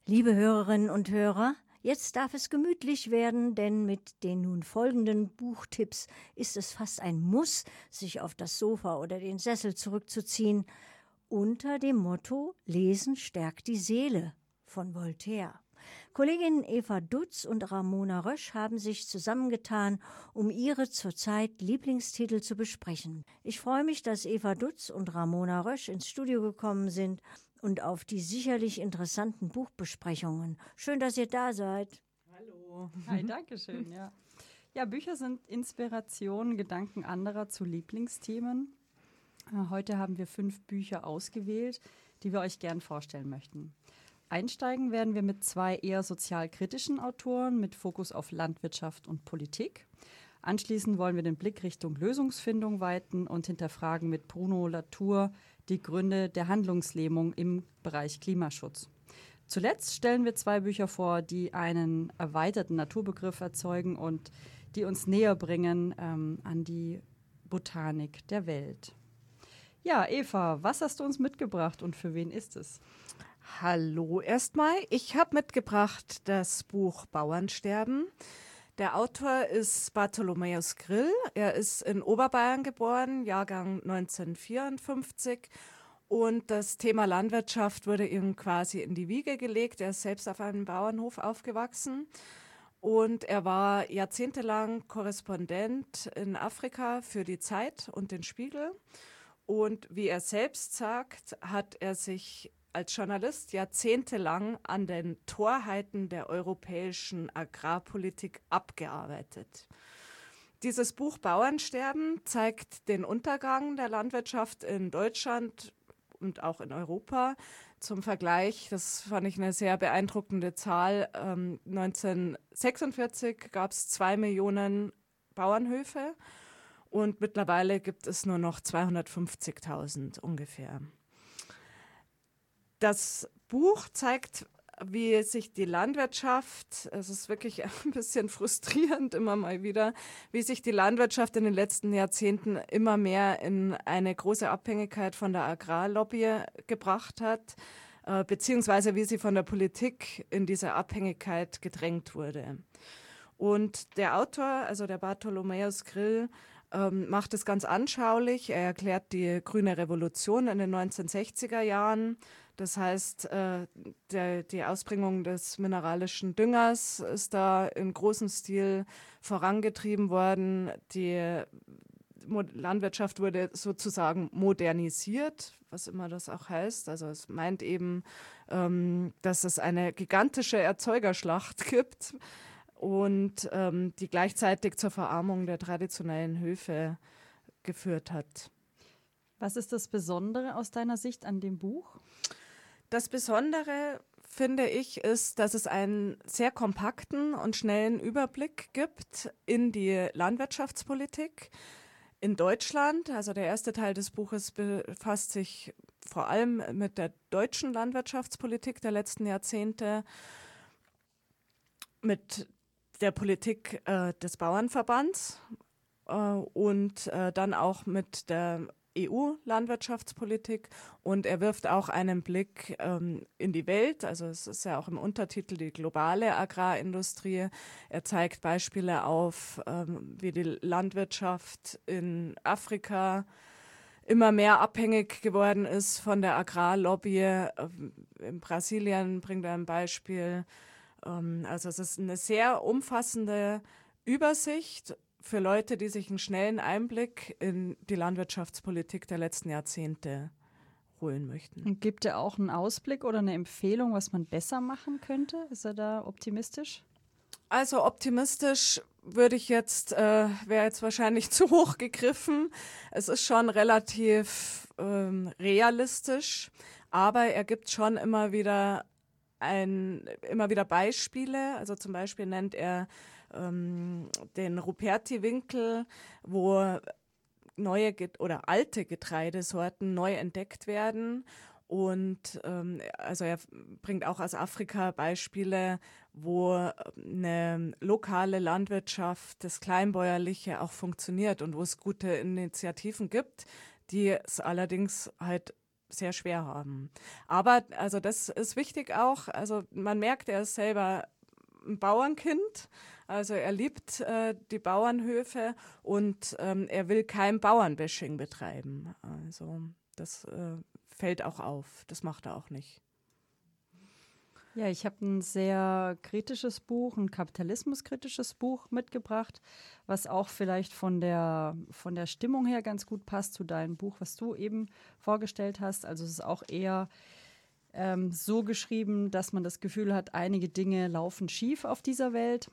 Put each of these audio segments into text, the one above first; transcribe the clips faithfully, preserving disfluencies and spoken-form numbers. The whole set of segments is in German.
Liebe Hörerinnen und Hörer, jetzt darf es gemütlich werden, denn mit den nun folgenden Buchtipps ist es fast ein Muss, sich auf das Sofa oder den Sessel zurückzuziehen, unter dem Motto Lesen stärkt die Seele von Voltaire. Kolleginnen Eva Dutz und Ramona Rösch haben sich zusammengetan, um ihre zurzeit Lieblingstitel zu besprechen. Ich freue mich, dass Eva Dutz und Ramona Rösch ins Studio gekommen sind und auf die sicherlich interessanten Buchbesprechungen. Schön, dass ihr da seid. Hallo. Hi, danke schön. Ja. ja, Bücher sind Inspiration, Gedanken anderer zu Lieblingsthemen. Heute haben wir fünf Bücher ausgewählt, die wir euch gern vorstellen möchten. Einsteigen werden wir mit zwei eher sozialkritischen Autoren mit Fokus auf Landwirtschaft und Politik. Anschließend wollen wir den Blick Richtung Lösungsfindung weiten und hinterfragen mit Bruno Latour die Gründe der Handlungslähmung im Bereich Klimaschutz. Zuletzt stellen wir zwei Bücher vor, die einen erweiterten Naturbegriff erzeugen und die uns näher bringen ähm, an die Botanik der Welt. Ja, Eva, was hast du uns mitgebracht und für wen ist es? Hallo erstmal. Ich habe mitgebracht das Buch Bauernsterben. Der Autor ist Bartholomäus Grill. Er ist in Oberbayern geboren, Jahrgang neunzehnhundertvierundfünfzig. Und das Thema Landwirtschaft wurde ihm quasi in die Wiege gelegt. Er ist selbst auf einem Bauernhof aufgewachsen. Und er war jahrzehntelang Korrespondent in Afrika für die Zeit und den Spiegel. Und wie er selbst sagt, hat er sich als Journalist jahrzehntelang an den Torheiten der europäischen Agrarpolitik abgearbeitet. Dieses Buch Bauernsterben zeigt den Untergang der Landwirtschaft in Deutschland und auch in Europa. Zum Vergleich, das fand ich eine sehr beeindruckende Zahl, ähm, neunzehnhundertsechsundvierzig gab es zwei Millionen Bauernhöfe und mittlerweile gibt es nur noch zweihundertfünfzigtausend ungefähr. Das Buch zeigt, wie sich die Landwirtschaft, es ist wirklich ein bisschen frustrierend immer mal wieder, wie sich die Landwirtschaft in den letzten Jahrzehnten immer mehr in eine große Abhängigkeit von der Agrarlobby gebracht hat, äh, beziehungsweise wie sie von der Politik in diese Abhängigkeit gedrängt wurde. Und der Autor, also der Bartholomäus Grill, ähm, macht es ganz anschaulich. Er erklärt die grüne Revolution in den neunzehnhundertsechziger Jahren. Das heißt, äh, der, die Ausbringung des mineralischen Düngers ist da in großem Stil vorangetrieben worden. Die Landwirtschaft wurde sozusagen modernisiert, was immer das auch heißt. Also es meint eben, ähm, dass es eine gigantische Erzeugerschlacht gibt und ähm, die gleichzeitig zur Verarmung der traditionellen Höfe geführt hat. Was ist das Besondere aus deiner Sicht an dem Buch? Das Besondere, finde ich, ist, dass es einen sehr kompakten und schnellen Überblick gibt in die Landwirtschaftspolitik in Deutschland. Also der erste Teil des Buches befasst sich vor allem mit der deutschen Landwirtschaftspolitik der letzten Jahrzehnte, mit der Politik äh, des Bauernverbands äh, und äh, dann auch mit der E U-Landwirtschaftspolitik, und er wirft auch einen Blick ähm, in die Welt, also es ist ja auch im Untertitel die globale Agrarindustrie. Er zeigt Beispiele auf, ähm, wie die Landwirtschaft in Afrika immer mehr abhängig geworden ist von der Agrarlobby. Ähm, in Brasilien bringt er ein Beispiel. Ähm, also es ist eine sehr umfassende Übersicht für Leute, die sich einen schnellen Einblick in die Landwirtschaftspolitik der letzten Jahrzehnte holen möchten. Und gibt er auch einen Ausblick oder eine Empfehlung, was man besser machen könnte? Ist er da optimistisch? Also optimistisch würde ich jetzt, äh, wäre jetzt wahrscheinlich zu hoch gegriffen. Es ist schon relativ ähm, realistisch, aber er gibt schon immer wieder ein, immer wieder Beispiele. Also zum Beispiel nennt er ähm, den Ruperti-Winkel, wo neue Get- oder alte Getreidesorten neu entdeckt werden. Und ähm, also er bringt auch aus Afrika Beispiele, wo eine lokale Landwirtschaft, das Kleinbäuerliche auch funktioniert und wo es gute Initiativen gibt, die es allerdings halt sehr schwer haben. Aber also das ist wichtig auch, also man merkt, er ist selber ein Bauernkind, also er liebt äh, die Bauernhöfe und ähm, er will kein Bauernbashing betreiben. Also das äh, fällt auch auf, das macht er auch nicht. Ja, ich habe ein sehr kritisches Buch, ein kapitalismuskritisches Buch mitgebracht, was auch vielleicht von der, von der Stimmung her ganz gut passt zu deinem Buch, was du eben vorgestellt hast. Also es ist auch eher ähm, so geschrieben, dass man das Gefühl hat, einige Dinge laufen schief auf dieser Welt.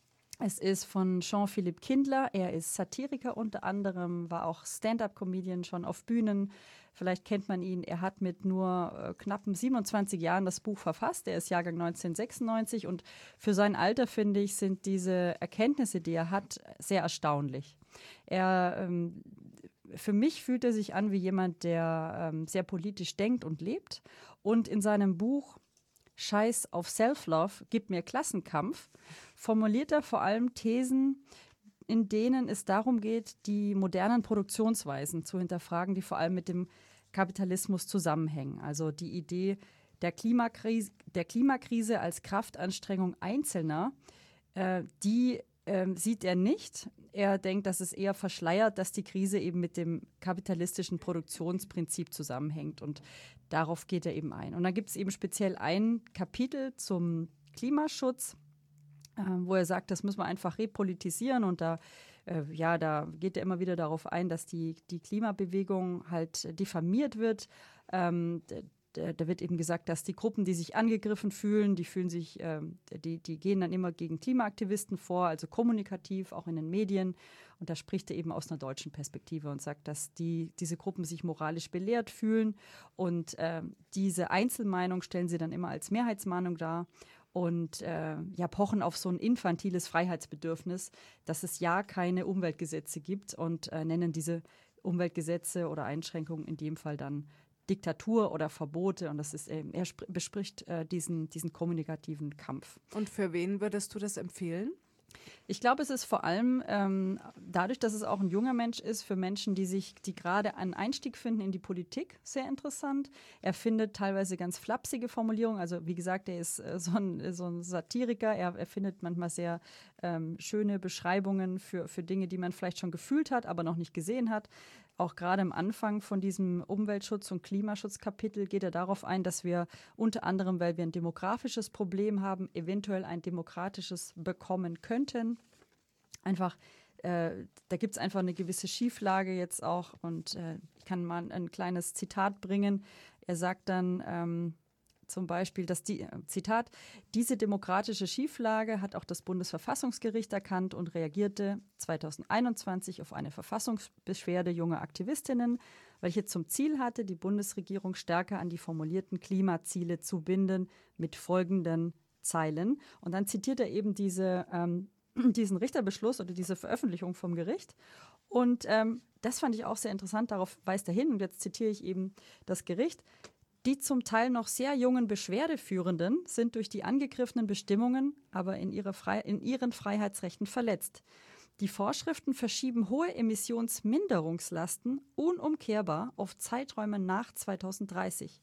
Es ist von Jean-Philippe Kindler. Er ist Satiriker unter anderem, war auch Stand-up-Comedian schon auf Bühnen. Vielleicht kennt man ihn. Er hat mit nur äh, knappen siebenundzwanzig Jahren das Buch verfasst. Er ist Jahrgang neunzehnhundertsechsundneunzig und für sein Alter, finde ich, sind diese Erkenntnisse, die er hat, sehr erstaunlich. Er, ähm, für mich fühlt er sich an wie jemand, der ähm, sehr politisch denkt und lebt. Und in seinem Buch Scheiß auf Self-Love, gib mir Klassenkampf, formuliert er vor allem Thesen, in denen es darum geht, die modernen Produktionsweisen zu hinterfragen, die vor allem mit dem Kapitalismus zusammenhängen. Also die Idee der Klimakrise, der Klimakrise als Kraftanstrengung Einzelner, äh, die äh, sieht er nicht. Er denkt, dass es eher verschleiert, dass die Krise eben mit dem kapitalistischen Produktionsprinzip zusammenhängt. Und darauf geht er eben ein. Und dann gibt es eben speziell ein Kapitel zum Klimaschutz, äh, wo er sagt, das müssen wir einfach repolitisieren. Und da, äh, ja, da geht er immer wieder darauf ein, dass die, die Klimabewegung halt diffamiert wird. Ähm, Da wird eben gesagt, dass die Gruppen, die sich angegriffen fühlen, die fühlen sich, ähm, die, die gehen dann immer gegen Klimaaktivisten vor, also kommunikativ, auch in den Medien. Und da spricht er eben aus einer deutschen Perspektive und sagt, dass die, diese Gruppen sich moralisch belehrt fühlen. Und äh, diese Einzelmeinung stellen sie dann immer als Mehrheitsmeinung dar und äh, ja, pochen auf so ein infantiles Freiheitsbedürfnis, dass es ja keine Umweltgesetze gibt und äh, nennen diese Umweltgesetze oder Einschränkungen in dem Fall dann Diktatur oder Verbote. Und das ist eben, er bespricht äh, diesen, diesen kommunikativen Kampf. Und für wen würdest du das empfehlen? Ich glaube, es ist vor allem ähm, dadurch, dass es auch ein junger Mensch ist, für Menschen, die sich, die gerade einen Einstieg finden in die Politik, sehr interessant. Er findet teilweise ganz flapsige Formulierungen. Also wie gesagt, er ist äh, so, ein, so ein Satiriker. Er, er findet manchmal sehr ähm, schöne Beschreibungen für, für Dinge, die man vielleicht schon gefühlt hat, aber noch nicht gesehen hat. Auch gerade am Anfang von diesem Umweltschutz- und Klimaschutzkapitel geht er darauf ein, dass wir unter anderem, weil wir ein demografisches Problem haben, eventuell ein demokratisches bekommen könnten. Einfach, äh, da gibt es einfach eine gewisse Schieflage jetzt auch. Und äh, ich kann mal ein kleines Zitat bringen. Er sagt dann ähm, zum Beispiel, dass die, Zitat, diese demokratische Schieflage hat auch das Bundesverfassungsgericht erkannt und reagierte zweitausendeinundzwanzig auf eine Verfassungsbeschwerde junger Aktivistinnen, welche zum Ziel hatte, die Bundesregierung stärker an die formulierten Klimaziele zu binden, mit folgenden Zeilen. Und dann zitiert er eben diese, ähm, diesen Richterbeschluss oder diese Veröffentlichung vom Gericht. Und ähm, das fand ich auch sehr interessant, darauf weist er hin. Und jetzt zitiere ich eben das Gericht. Die zum Teil noch sehr jungen Beschwerdeführenden sind durch die angegriffenen Bestimmungen aber in, ihre Frei- in ihren Freiheitsrechten verletzt. Die Vorschriften verschieben hohe Emissionsminderungslasten unumkehrbar auf Zeiträume nach zweitausenddreißig.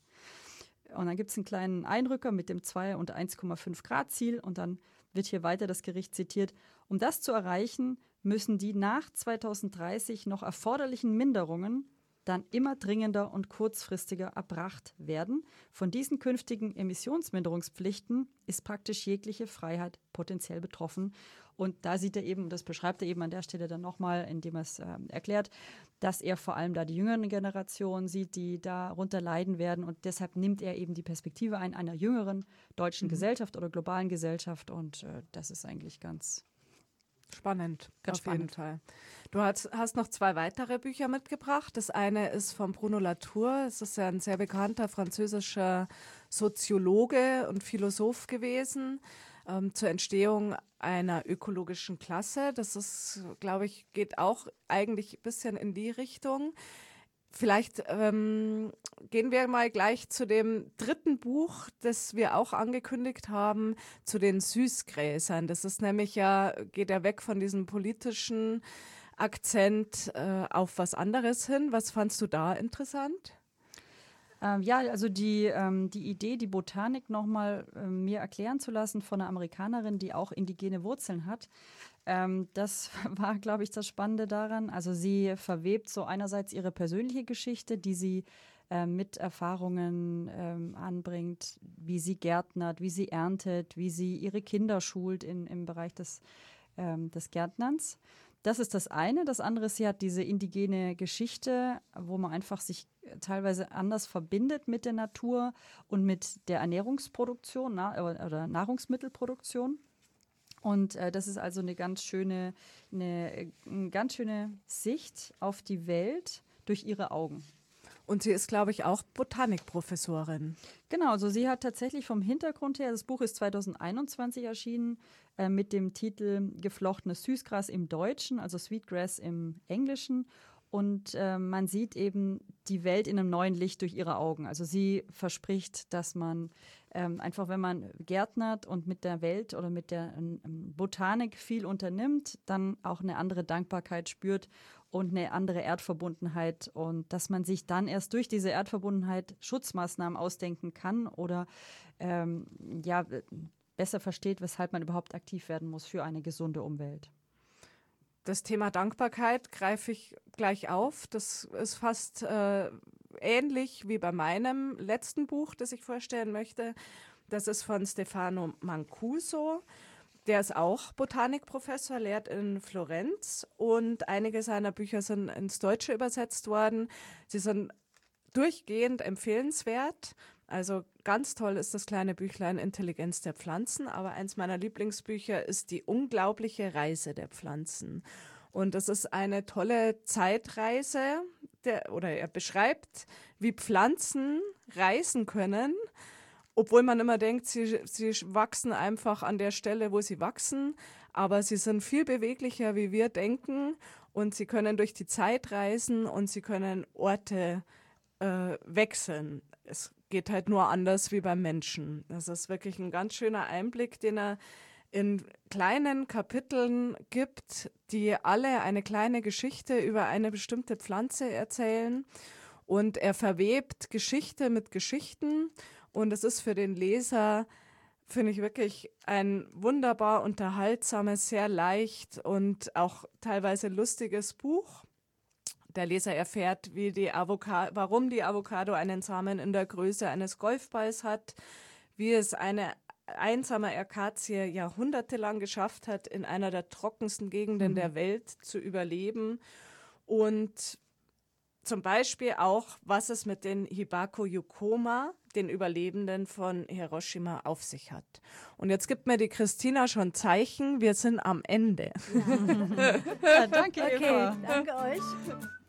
Und dann gibt es einen kleinen Einrücker mit dem zwei- und eins Komma fünf Grad Ziel und dann wird hier weiter das Gericht zitiert. Um das zu erreichen, müssen die nach zweitausenddreißig noch erforderlichen Minderungen dann immer dringender und kurzfristiger erbracht werden. Von diesen künftigen Emissionsminderungspflichten ist praktisch jegliche Freiheit potenziell betroffen. Und da sieht er eben, das beschreibt er eben an der Stelle dann nochmal, indem er es äh, erklärt, dass er vor allem da die jüngeren Generationen sieht, die darunter leiden werden. Und deshalb nimmt er eben die Perspektive ein einer jüngeren deutschen mhm. Gesellschaft oder globalen Gesellschaft. Und äh, das ist eigentlich ganz spannend, ganz auf spannend. jeden Fall. Du hast, hast noch zwei weitere Bücher mitgebracht. Das eine ist von Bruno Latour. Es ist ja ein sehr bekannter französischer Soziologe und Philosoph gewesen, ähm, zur Entstehung einer ökologischen Klasse. Das ist, glaube ich, geht auch eigentlich ein bisschen in die Richtung. Vielleicht ähm, gehen wir mal gleich zu dem dritten Buch, das wir auch angekündigt haben, zu den Süßgräsern. Das ist nämlich ja, geht ja weg von diesem politischen Akzent äh, auf was anderes hin. Was fandst du da interessant? Ähm, ja, also die, ähm, die Idee, die Botanik nochmal äh, mir erklären zu lassen von einer Amerikanerin, die auch indigene Wurzeln hat, ähm, das war, glaube ich, das Spannende daran. Also sie verwebt so einerseits ihre persönliche Geschichte, die sie äh, mit Erfahrungen ähm, anbringt, wie sie gärtnert, wie sie erntet, wie sie ihre Kinder schult in, im Bereich des, ähm, des Gärtnerns. Das ist das eine. Das andere ist, sie hat diese indigene Geschichte, wo man einfach sich teilweise anders verbindet mit der Natur und mit der Ernährungsproduktion na, oder Nahrungsmittelproduktion. Und äh, das ist also eine ganz schöne, eine, eine ganz schöne Sicht auf die Welt durch ihre Augen. Und sie ist, glaube ich, auch Botanikprofessorin. Genau, also sie hat tatsächlich vom Hintergrund her, das Buch ist zweitausendeinundzwanzig erschienen, äh, mit dem Titel Geflochtenes Süßgras im Deutschen, also Sweetgrass im Englischen. Und äh, man sieht eben die Welt in einem neuen Licht durch ihre Augen. Also sie verspricht, dass man ähm, einfach, wenn man gärtnert und mit der Welt oder mit der ähm, Botanik viel unternimmt, dann auch eine andere Dankbarkeit spürt und eine andere Erdverbundenheit. Und dass man sich dann erst durch diese Erdverbundenheit Schutzmaßnahmen ausdenken kann oder ähm, ja, besser versteht, weshalb man überhaupt aktiv werden muss für eine gesunde Umwelt. Das Thema Dankbarkeit greife ich gleich auf. Das ist fast äh, ähnlich wie bei meinem letzten Buch, das ich vorstellen möchte. Das ist von Stefano Mancuso. Der ist auch Botanikprofessor, lehrt in Florenz und einige seiner Bücher sind ins Deutsche übersetzt worden. Sie sind durchgehend empfehlenswert. Also ganz toll ist das kleine Büchlein Intelligenz der Pflanzen, aber eins meiner Lieblingsbücher ist Die unglaubliche Reise der Pflanzen. Und das ist eine tolle Zeitreise, der, oder er beschreibt, wie Pflanzen reisen können, obwohl man immer denkt, sie, sie wachsen einfach an der Stelle, wo sie wachsen, aber sie sind viel beweglicher, wie wir denken, und sie können durch die Zeit reisen und sie können Orte äh, wechseln. Es geht halt nur anders wie beim Menschen. Das ist wirklich ein ganz schöner Einblick, den er in kleinen Kapiteln gibt, die alle eine kleine Geschichte über eine bestimmte Pflanze erzählen. Und er verwebt Geschichte mit Geschichten. Und es ist für den Leser, finde ich, wirklich ein wunderbar unterhaltsames, sehr leicht und auch teilweise lustiges Buch. Der Leser erfährt, wie die Avoca- warum die Avocado einen Samen in der Größe eines Golfballs hat, wie es eine einsame Akazie jahrhundertelang geschafft hat, in einer der trockensten Gegenden mhm. der Welt zu überleben. Und zum Beispiel auch, was es mit den Hibako-Yukoma, den Überlebenden von Hiroshima, auf sich hat. Und jetzt gibt mir die Christina schon Zeichen, wir sind am Ende. Ja. Ja, danke, okay, Eva. Danke euch.